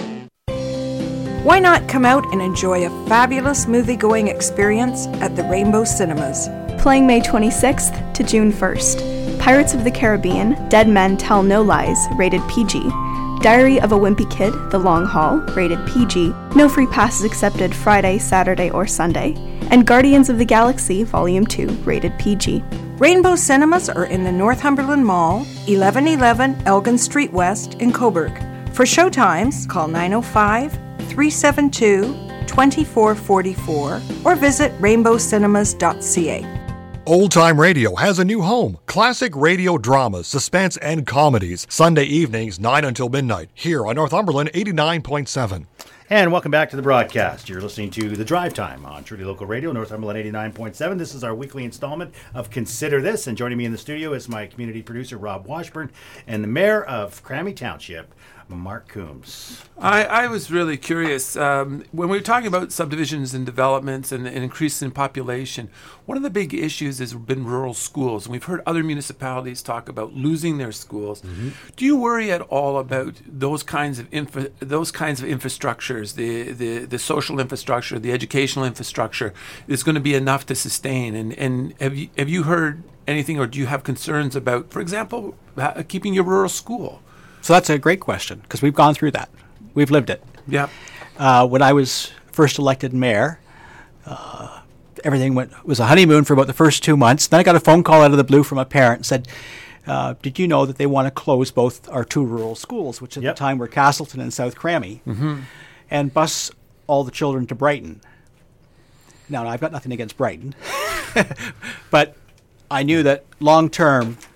Why not come out and enjoy a fabulous movie-going experience at the Rainbow Cinemas? Playing May twenty-sixth to June first. Pirates of the Caribbean, Dead Men Tell No Lies, rated P G. Diary of a Wimpy Kid, The Long Haul, rated P G. No free passes accepted Friday, Saturday, or Sunday. And Guardians of the Galaxy, Volume two, rated P G. Rainbow Cinemas are in the Northumberland Mall, eleven eleven Elgin Street West in Coburg. For showtimes, call nine oh five, three seven two, two four four four or visit rainbow cinemas dot c a. Old Time Radio has a new home. Classic radio dramas, suspense, and comedies. Sunday evenings, nine until midnight, here on Northumberland eighty-nine point seven. And welcome back to the broadcast. You're listening to The Drive Time on Truly Local Radio, Northumberland eighty-nine point seven. This is our weekly installment of Consider This. And joining me in the studio is my community producer, Rob Washburn, and the mayor of Crammy Township, Mark Coombs. I, I was really curious. Um, when we were talking about subdivisions and developments and an increase in population, one of the big issues has been rural schools. And we've heard other municipalities talk about losing their schools. Mm-hmm. Do you worry at all about those kinds of infra- those kinds of infrastructures, the, the, the social infrastructure, the educational infrastructure, is going to be enough to sustain? And, and have you, have you heard anything, or do you have concerns about, for example, ha- keeping your rural school? So that's a great question, because we've gone through that. We've lived it. Yeah. Uh, when I was first elected mayor, uh, everything went was a honeymoon for about the first two months. Then I got a phone call out of the blue from a parent and said, uh, did you know that they want to close both our two rural schools, which at yep. the time were Castleton and South Crammy, mm-hmm. and bus all the children to Brighton? Now, I've got nothing against Brighton, but I knew that long term,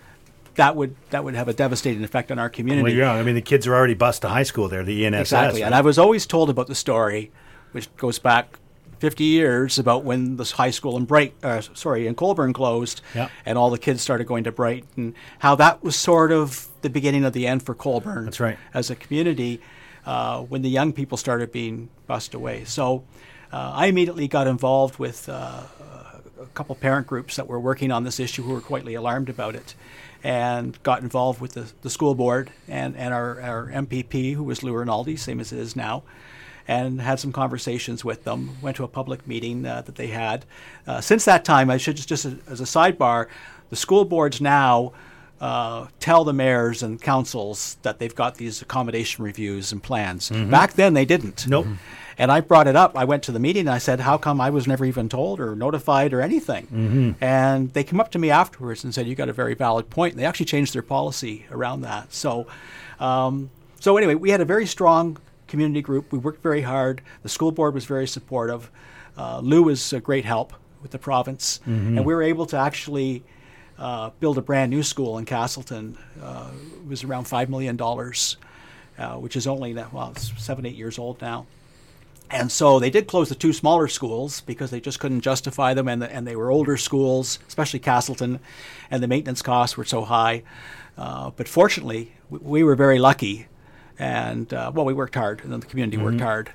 that would that would have a devastating effect on our community. Well, yeah, I mean, the kids are already bused to high school there, the E N S S. Exactly, right? and I was always told about the story, which goes back fifty years, about when this high school in Bright, uh, sorry, in Colborne closed, Yeah. and all the kids started going to Bright, and how that was sort of the beginning of the end for Colborne. That's right. As a community, uh, when the young people started being bussed away. So uh, I immediately got involved with uh, a couple parent groups that were working on this issue who were quite alarmed about it, and got involved with the, the school board and, and our, our M P P, who was Lou Rinaldi, same as it is now, and had some conversations with them, went to a public meeting uh, that they had. Uh, since that time, I should just, just as a sidebar, the school boards now uh, tell the mayors and councils that they've got these accommodation reviews and plans. Mhm. Back then, they didn't. Nope. And I brought it up. I went to the meeting and I said, how come I was never even told or notified or anything? Mhm. And they came up to me afterwards and said, you got a very valid point. And they actually changed their policy around that. So, um, so anyway, we had a very strong community group. We worked very hard. The school board was very supportive. Uh, Lou was a great help with the province. Mhm. And we were able to actually uh, build a brand new school in Castleton. Uh, it was around five million dollars, uh, which is only, well, it's seven, eight years old now. And so they did close the two smaller schools because they just couldn't justify them, and, the, and they were older schools, especially Castleton, and the maintenance costs were so high. Uh, but fortunately, we, we were very lucky, and uh, well, we worked hard, and then the community Mhm. worked hard,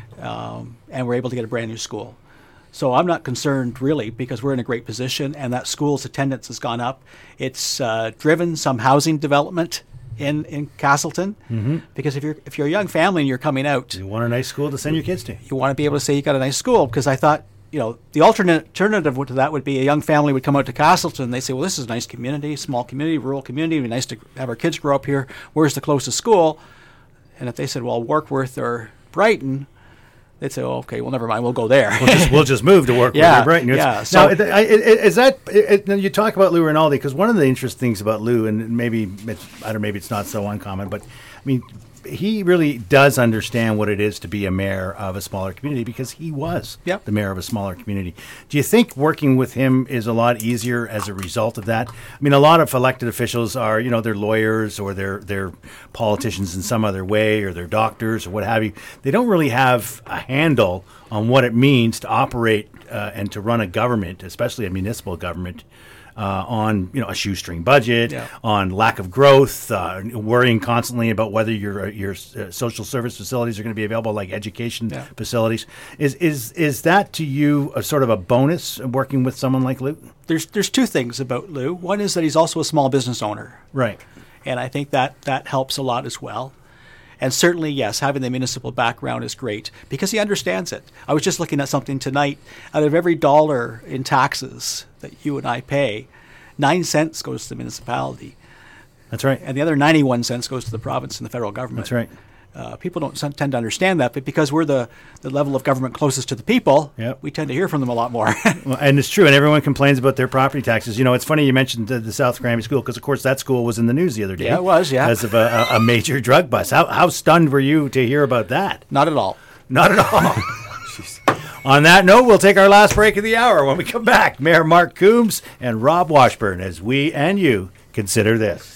um, and we're able to get a brand new school. So I'm not concerned really, because we're in a great position, and that school's attendance has gone up. It's uh, driven some housing development in, in Castleton, Mhm. because if you're if you're a young family and you're coming out, You want a nice school to send your kids to. you want to be able to say you got a nice school. Because I thought, you know, the alternate alternative to that would be a young family would come out to Castleton and they say, well, this is a nice community, small community, rural community. It'd be nice to have our kids grow up here. Where's the closest school? And if they said, well, Warkworth or Brighton, they'd say, oh, okay, well, never mind, we'll go there. We'll just, we'll just move to work Yeah, with Brighton. It's- yeah, so- now, it- I- it- is that it, it, you talk about Lou Rinaldi, because one of the interesting things about Lou, and maybe it's, I don't know, maybe it's not so uncommon, but I mean, he really does understand what it is to be a mayor of a smaller community, because he was Yep. the mayor of a smaller community. Do you think working with him is a lot easier as a result of that? I mean, a lot of elected officials are, you know, they're lawyers or they're they're politicians in some other way, or they're doctors or what have you. They don't really have a handle on what it means to operate uh, and to run a government, especially a municipal government. Uh, on you know a shoestring budget, Yeah. on lack of growth, uh, worrying constantly about whether your your uh, social service facilities are going to be available, like education Yeah. facilities. Is is is that to you a sort of a bonus working with someone like Lou? There's there's two things about Lou. One is that he's also a small business owner, Right. and I think that that helps a lot as well. And certainly, yes, having the municipal background is great because he understands it. I was just looking at something tonight. Out of every dollar in taxes that you and I pay, nine cents goes to the municipality. That's right. And the other ninety-one cents goes to the province and the federal government. That's right. Uh, people don't some- tend to understand that, but because we're the, the level of government closest to the people, Yep. we tend to hear from them a lot more. Well, and it's true, and everyone complains about their property taxes. You know, it's funny you mentioned the, the South Granby School, because of course that school was in the news the other day. Yeah, it was, yeah. because of a, a, a major drug bust. How how stunned were you to hear about that? Not at all. Not at all. Jeez. On that note, we'll take our last break of the hour. When we come back, Mayor Mark Coombs and Rob Washburn, as we and you consider this.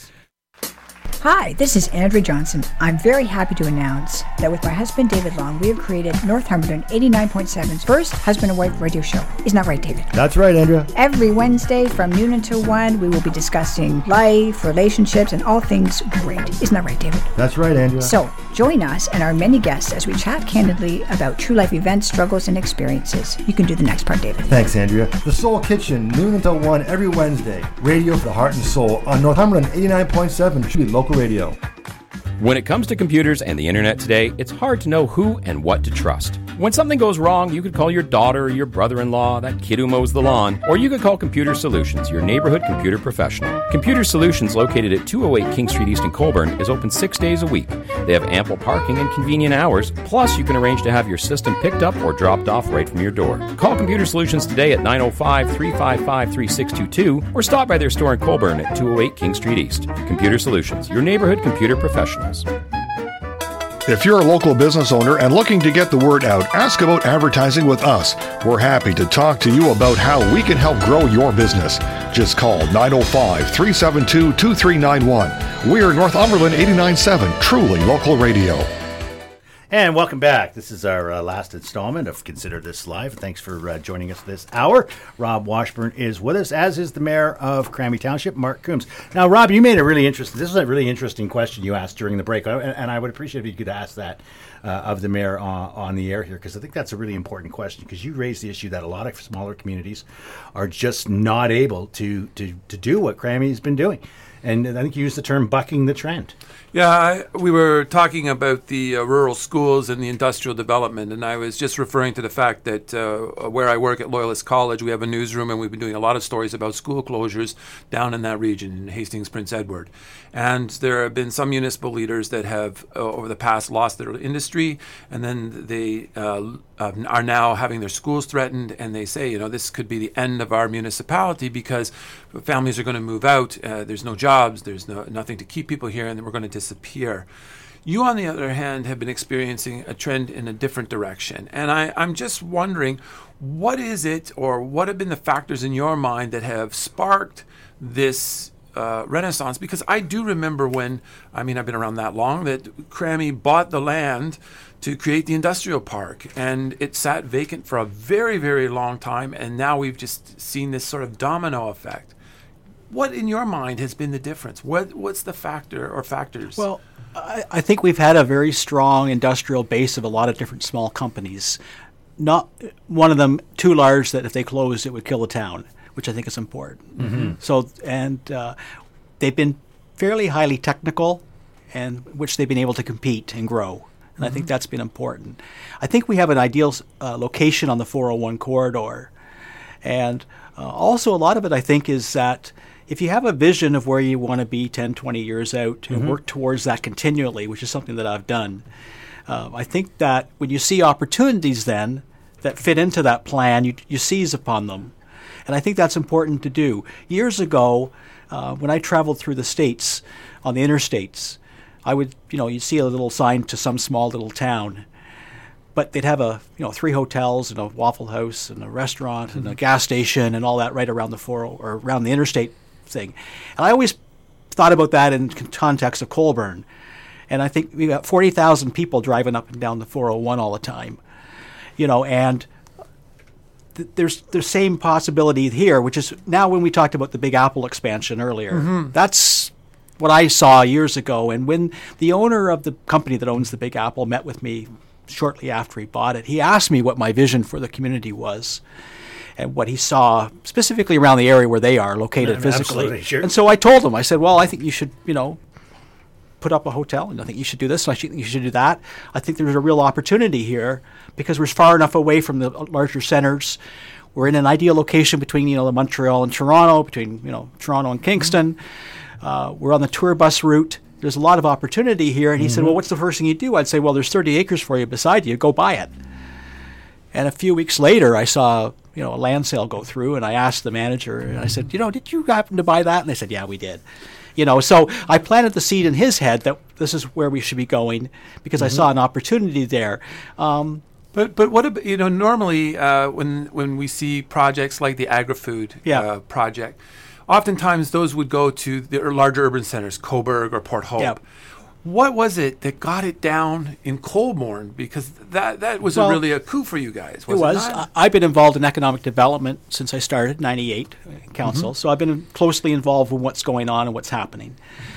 Hi, this is Andrea Johnson. I'm very happy to announce that with my husband David Long, we have created Northumberland eighty-nine point seven's first husband and wife radio show. Isn't that right, David? That's right, Andrea. Every Wednesday from noon until one, we will be discussing life, relationships, and all things great. Isn't that right, David? That's right, Andrea. So, join us and our many guests as we chat candidly about true life events, struggles, and experiences. You can do the next part, David. Thanks, Andrea. The Soul Kitchen, noon until one every Wednesday. Radio for the heart and soul on Northumberland eighty-nine point seven, truly local radio. When it comes to computers and the internet today, it's hard to know who and what to trust. When something goes wrong, you could call your daughter or your brother-in-law, that kid who mows the lawn, or you could call Computer Solutions, your neighborhood computer professional. Computer Solutions, located at two oh eight King Street East in Colborne, is open six days a week. They have ample parking and convenient hours, plus you can arrange to have your system picked up or dropped off right from your door. Call Computer Solutions today at nine oh five, three five five, three six two two or stop by their store in Colborne at two oh eight King Street East. Computer Solutions, your neighborhood computer professionals. If you're a local business owner and looking to get the word out, ask about advertising with us. We're happy to talk to you about how we can help grow your business. Just call nine oh five, three seven two, two three nine one. We're Northumberland eighty-nine point seven, truly local radio. And welcome back. This is our uh, last installment of Consider This Live. Thanks for uh, joining us this hour. Rob Washburn is with us, as is the mayor of Cranby Township, Mark Coombs. Now, Rob, you made a really interesting, this is a really interesting question you asked during the break, and, and I would appreciate if you could ask that uh, of the mayor on, on the air here, because I think that's a really important question, because you raised the issue that a lot of smaller communities are just not able to, to, to do what Cranby's been doing. And I think you used the term bucking the trend. Yeah, I, we were talking about the uh, rural schools and the industrial development, and I was just referring to the fact that uh, where I work at Loyalist College, we have a newsroom, and we've been doing a lot of stories about school closures down in that region, in Hastings, Prince Edward. And there have been some municipal leaders that have, uh, over the past, lost their industry, and then they uh, uh, are now having their schools threatened, and they say, you know, this could be the end of our municipality because families are going to move out, uh, there's no jobs, there's no, nothing to keep people here, and we're going to disappear. You, on the other hand, have been experiencing a trend in a different direction. And I, I'm just wondering, what is it, or what have been the factors in your mind that have sparked this uh, renaissance? Because I do remember when, I mean, I've been around that long, that Cranby bought the land to create the industrial park, and it sat vacant for a very, very long time, and now we've just seen this sort of domino effect. What, in your mind, has been the difference? What What's the factor or factors? Well, I, I think we've had a very strong industrial base of a lot of different small companies. Not one of them too large that if they closed, it would kill the town, which I think is important. Mm-hmm. So, and uh, they've been fairly highly technical, and which they've been able to compete and grow. And mm-hmm. I think that's been important. I think we have an ideal uh, location on the four oh one corridor. And uh, also a lot of it, I think, is that if you have a vision of where you want to be ten, twenty years out mm-hmm. and work towards that continually, which is something that I've done, uh, I think that when you see opportunities then that fit into that plan, you, you seize upon them. And I think that's important to do. Years ago, uh, when I traveled through the States on the interstates, I would, you know, you'd see a little sign to some small little town. But they'd have a, you know, three hotels and a Waffle House and a restaurant mm-hmm. and a gas station and all that right around the four or around the interstate thing. And I always thought about that in context of Colborne. And I think we got forty thousand people driving up and down the four oh one all the time. You know, and th- there's the same possibility here, which is now when we talked about the Big Apple expansion earlier. Mm-hmm. That's what I saw years ago. And when the owner of the company that owns the Big Apple met with me shortly after he bought it, he asked me what my vision for the community was and what he saw specifically around the area where they are located physically. Absolutely, sure. And so I told him, I said, well, I think you should, you know, put up a hotel, and I think you should do this, and I think you should do that. I think there's a real opportunity here because we're far enough away from the larger centers. We're in an ideal location between, you know, the Montreal and Toronto, between, you know, Toronto and Kingston. Uh, we're on the tour bus route. There's a lot of opportunity here. And he mm-hmm. said, well, what's the first thing you do? I'd say, well, there's thirty acres for you beside you. Go buy it. And a few weeks later, I saw, you know, a land sale go through, and I asked the manager, and I said, you know, did you happen to buy that? And they said, yeah, we did. You know, so I planted the seed in his head that this is where we should be going because mm-hmm. I saw an opportunity there. Um, But but what about, you know, normally uh, when when we see projects like the agri-food yeah. uh, project, oftentimes those would go to the larger urban centers, Cobourg or Port Hope. Yep. What was it that got it down in Colborne? Because that that was well, a really a coup for you guys. Was it was. It not? I've been involved in economic development since I started, ninety-eight, council. Mm-hmm. So I've been closely involved with what's going on and what's happening.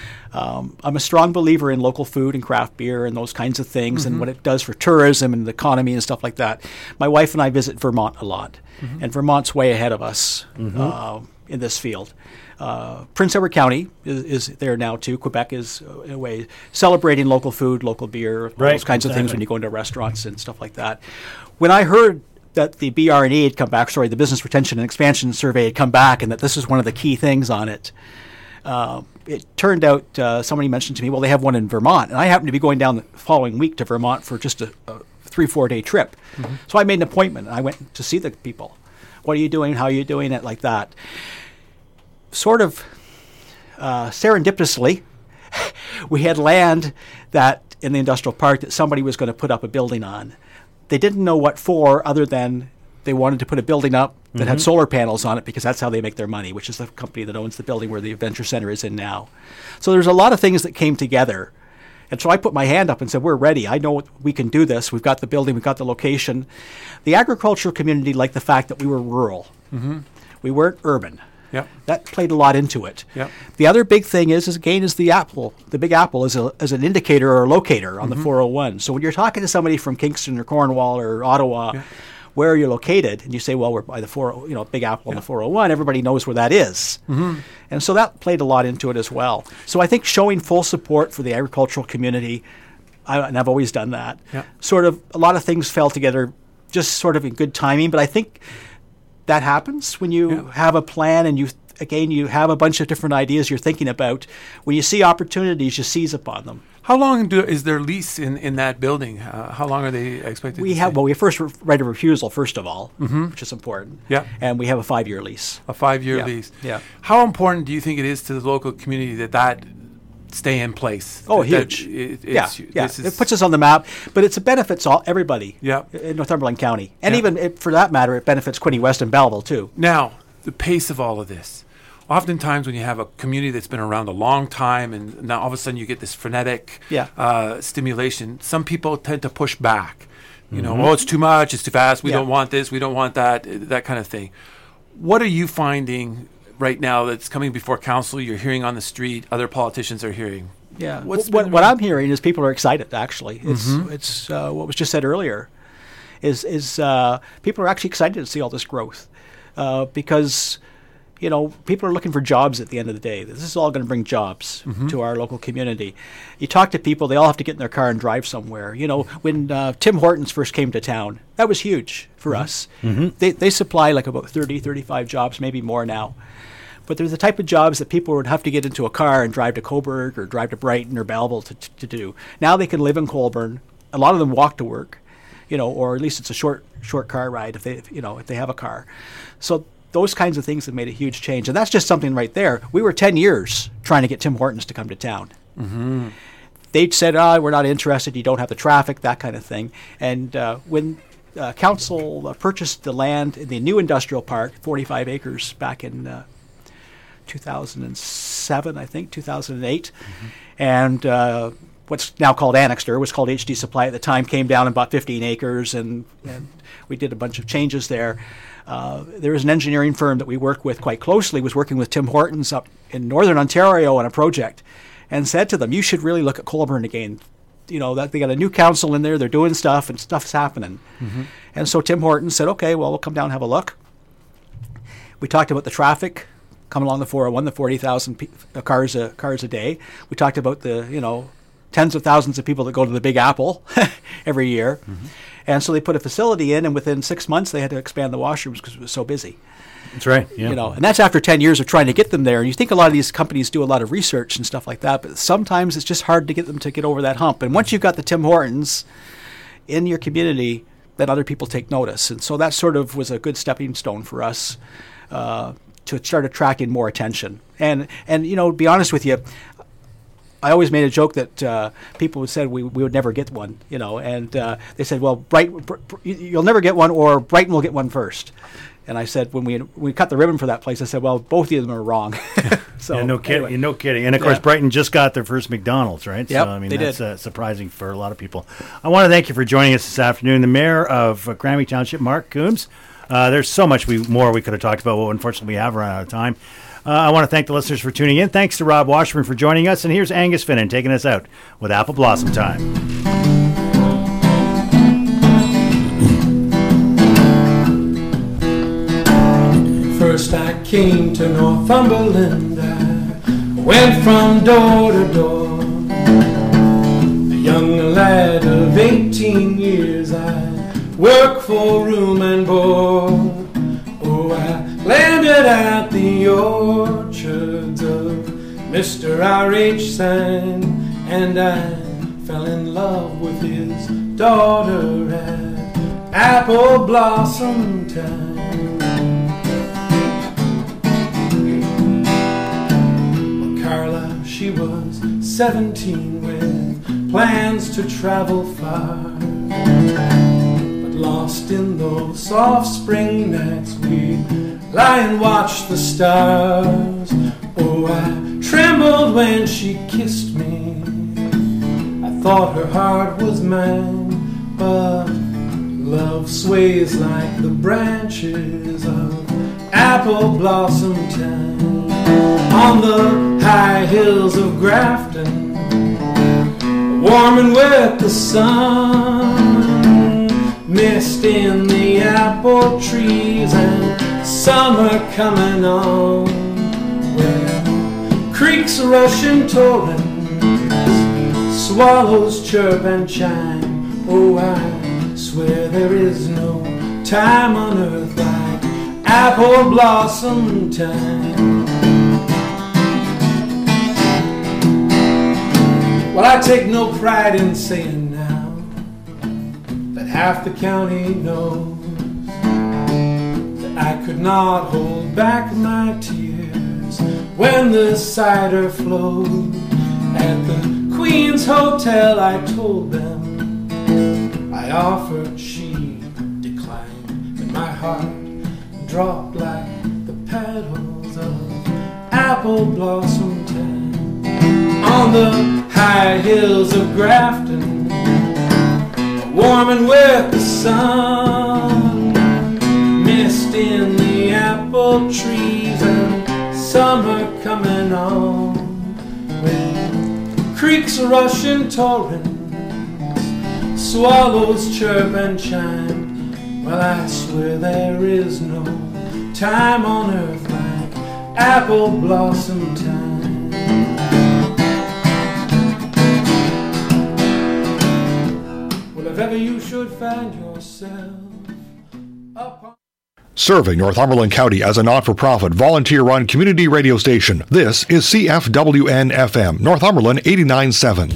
Um, I'm a strong believer in local food and craft beer and those kinds of things mm-hmm. and what it does for tourism and the economy and stuff like that. My wife and I visit Vermont a lot, mm-hmm. and Vermont's way ahead of us mm-hmm. uh, in this field. Uh, Prince Edward County is, is there now too. Quebec is, uh, in a way, celebrating local food, local beer, right, those kinds exactly. of things when you go into restaurants and stuff like that. When I heard that the B R and E had come back, sorry, the Business Retention and Expansion Survey had come back, and that this is one of the key things on it, uh, it turned out uh, somebody mentioned to me, well, they have one in Vermont. And I happened to be going down the following week to Vermont for just a, a three, four-day trip. Mm-hmm. So I made an appointment, and I went to see the people. What are you doing? How are you doing it? Like that. Sort of uh, serendipitously, we had land that in the industrial park that somebody was going to put up a building on. They didn't know what for, other than they wanted to put a building up that Mm-hmm. had solar panels on it, because that's how they make their money, which is the company that owns the building where the Adventure Center is in now. So there's a lot of things that came together. And so I put my hand up and said, we're ready. I know what, we can do this. We've got the building. We've got the location. The agricultural community liked the fact that we were rural. Mm-hmm. We weren't urban. Yep. That played a lot into it. Yep. The other big thing is, is again, is the Apple. The Big Apple is, a, is an indicator or a locator on Mm-hmm. the four oh one. So when you're talking to somebody from Kingston or Cornwall or Ottawa, Yeah. where are you located? And you say, well, we're by the four, you know, Big Apple on the four oh one. Everybody knows where that is. Mm-hmm. And so that played a lot into it as well. So I think showing full support for the agricultural community, I, and I've always done that, Yeah. sort of a lot of things fell together just sort of in good timing. But I think that happens when you Yeah. have a plan and you, again, you have a bunch of different ideas you're thinking about. When you see opportunities, you seize upon them. How long do, is their lease in, in that building? Uh, how long are they expected We to have, stay? well, we first re- right of refusal, first of all, Mhm. which is important. Yeah. And we have a five-year lease. A five-year Yeah. lease. Yeah. How important do you think it is to the local community that that stay in place? Oh, That- that huge. it- yeah, it's- yeah. this is- It puts us on the map, but it's, it benefits all everybody Yeah. in Northumberland County. And Yeah. even, it, for that matter, it benefits Quinte West and Belleville, too. Now, the pace of all of this. Oftentimes, when you have a community that's been around a long time, and now all of a sudden you get this frenetic Yeah. uh, stimulation, some people tend to push back. You know, Mhm. oh, it's too much, it's too fast, we Yeah. don't want this, we don't want that, uh, that kind of thing. What are you finding right now that's coming before council, you're hearing on the street, other politicians are hearing? Yeah. What's Wh- what, been- what I'm hearing is people are excited, actually. It's, Mhm. it's uh, what was just said earlier, is, is uh, people are actually excited to see all this growth uh, because, you know, people are looking for jobs at the end of the day. This is all going to bring jobs Mhm. to our local community. You talk to people, they all have to get in their car and drive somewhere. You know, when uh, Tim Hortons first came to town, that was huge for Mhm. us. Mhm. They, they supply like about thirty, thirty-five jobs, maybe more now. But they're the type of jobs that people would have to get into a car and drive to Coburg or drive to Brighton or Belleville to, to, to do. Now they can live in Colborne. A lot of them walk to work, you know, or at least it's a short short car ride if they, if, you know, if they have a car. So those kinds of things have made a huge change. And that's just something right there. We were ten years trying to get Tim Hortons to come to town. Mm-hmm. They said, oh, we're not interested, you don't have the traffic, that kind of thing. And uh, when uh, council uh, purchased the land in the new industrial park, forty-five acres, back in uh, two thousand seven, I think, two thousand eight, Mm-hmm. and uh, what's now called Annexter, was called H D Supply at the time, came down and bought fifteen acres, and, and we did a bunch of changes there. Uh, there was an engineering firm that we work with quite closely, was working with Tim Hortons up in Northern Ontario on a project, and said to them, you should really look at Colborne again. You know, that they got a new council in there, they're doing stuff, and stuff's happening. Mm-hmm. And so Tim Hortons said, okay, well, we'll come down and have a look. We talked about the traffic coming along the four oh one, the forty thousand pe- uh, cars, a, cars a day. We talked about the, you know, tens of thousands of people that go to the Big Apple every year. Mm-hmm. And so they put a facility in, and within six months they had to expand the washrooms because it was so busy. That's right. Yeah. You know, and that's after ten years of trying to get them there. And you think a lot of these companies do a lot of research and stuff like that, but sometimes it's just hard to get them to get over that hump. And once you've got the Tim Hortons in your community, then other people take notice. And so that sort of was a good stepping stone for us uh, to start attracting more attention. And, and you know, to be honest with you, I always made a joke that uh, people would said we, we would never get one, you know, and uh, they said, well, Bright, Br- Br- you'll never get one, or Brighton will get one first. And I said, when we we cut the ribbon for that place, I said, well, both of them are wrong. so yeah, no kidding. anyway. No kidding. And of course, Yeah. Brighton just got their first McDonald's, right? Yep, so I mean, they that's did. Uh, surprising for a lot of people. I want to thank you for joining us this afternoon, the mayor of uh, Granby Township, Mark Coombs. Uh, there's so much we more we could have talked about, but unfortunately, we have run out of time. Uh, I want to thank the listeners for tuning in. Thanks to Rob Washburn for joining us, and here's Angus Finnan taking us out with Apple Blossom Time. First I came to Northumberland, I went from door to door. A young lad of eighteen years, I worked for room and board. Oh, I landed at the orchards of Mister R H Sand, and I fell in love with his daughter at Apple Blossom Time. Carla, she was seventeen with plans to travel far. But lost in those soft spring nights, we lie and watch the stars. Oh, I trembled when she kissed me. I thought her heart was mine, but love sways like the branches of apple blossom time. On the high hills of Grafton, warm and wet the sun, mist in the apple trees and summer coming on, where creeks rush in torrents, swallows chirp and chime. Oh, I swear there is no time on earth like apple blossom time. Well, I take no pride in saying now that half the county knows that I could not hold back my tears when the cider flowed. At the Queen's Hotel I told them I offered, she declined, and my heart dropped like the petals of apple blossom time. On the high hills of Grafton, warm and wet the sun, mist in the apple trees and summer coming on, when creeks rush in torrents, swallows chirp and chime. Well, I swear there is no time on earth like apple blossom time. Well, if ever you should find yourself upon Serving Northumberland County as a not-for-profit, volunteer-run community radio station, this is C F W N F M, Northumberland eighty-nine point seven.